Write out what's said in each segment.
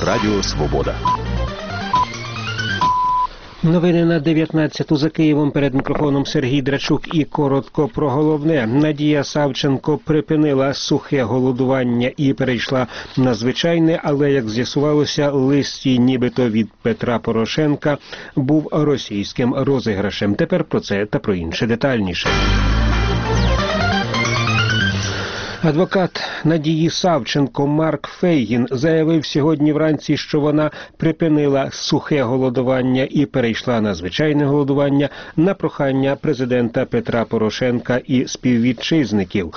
Радіо Свобода. Новини на 19-ту за Києвом. Перед мікрофоном Сергій Драчук і коротко про головне. Надія Савченко припинила сухе голодування і перейшла на звичайне, але, як з'ясувалося, лист їй нібито від Петра Порошенка був російським розіграшем. Тепер про це та про інше детальніше. Адвокат Надії Савченко Марк Фейгін заявив сьогодні вранці, що вона припинила сухе голодування і перейшла на звичайне голодування на прохання президента Петра Порошенка і співвітчизників.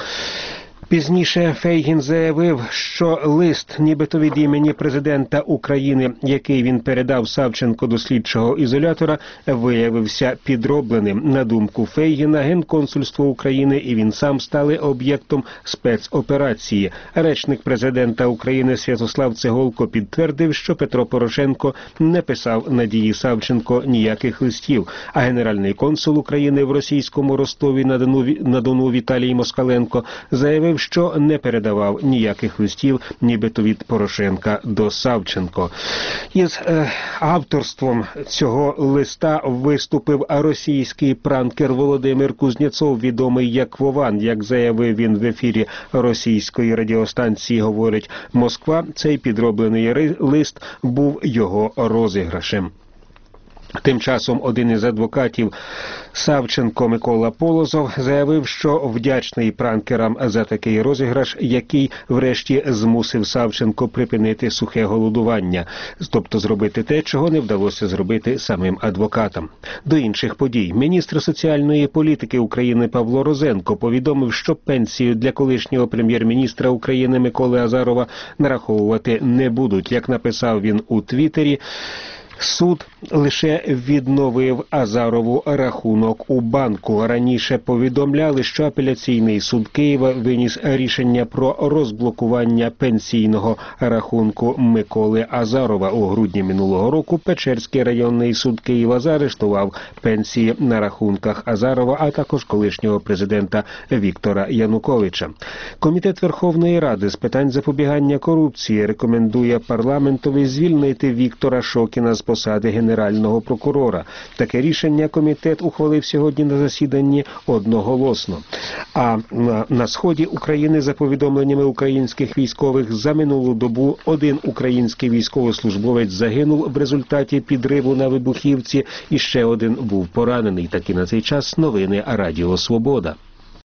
Пізніше Фейгін заявив, що лист, нібито від імені президента України, який він передав Савченко до слідчого ізолятора, виявився підробленим. На думку Фейгіна, Генконсульство України і він сам стали об'єктом спецоперації. Речник президента України Святослав Цеголко підтвердив, що Петро Порошенко не писав Надії Савченко ніяких листів, а генеральний консул України в російському Ростові-на-Дону Віталій Москаленко заявив, що не передавав ніяких листів, нібито від Порошенка до Савченко. Із авторством цього листа виступив російський пранкер Володимир Кузнєцов, відомий як Вован. Як заявив він в ефірі російської радіостанції «Говорить Москва», цей підроблений лист був його розіграшем. Тим часом один із адвокатів Савченко Микола Полозов заявив, що вдячний пранкерам за такий розіграш, який врешті змусив Савченко припинити сухе голодування, тобто зробити те, чого не вдалося зробити самим адвокатам. До інших подій. Міністр соціальної політики України Павло Розенко повідомив, що пенсію для колишнього прем'єр-міністра України Миколи Азарова нараховувати не будуть. Як написав він у Твіттері, суд лише відновив Азарову рахунок у банку. Раніше повідомляли, що апеляційний суд Києва виніс рішення про розблокування пенсійного рахунку Миколи Азарова. У грудні минулого року Печерський районний суд Києва заарештував пенсії на рахунках Азарова, а також колишнього президента Віктора Януковича. Комітет Верховної Ради з питань запобігання корупції рекомендує парламентові звільнити Віктора Шокіна з посади генерального прокурора. Таке рішення комітет ухвалив сьогодні на засіданні одноголосно. А на сході України, за повідомленнями українських військових, за минулу добу один український військовослужбовець загинув в результаті підриву на вибухівці і ще один був поранений. Такі на цей час новини Радіо Свобода.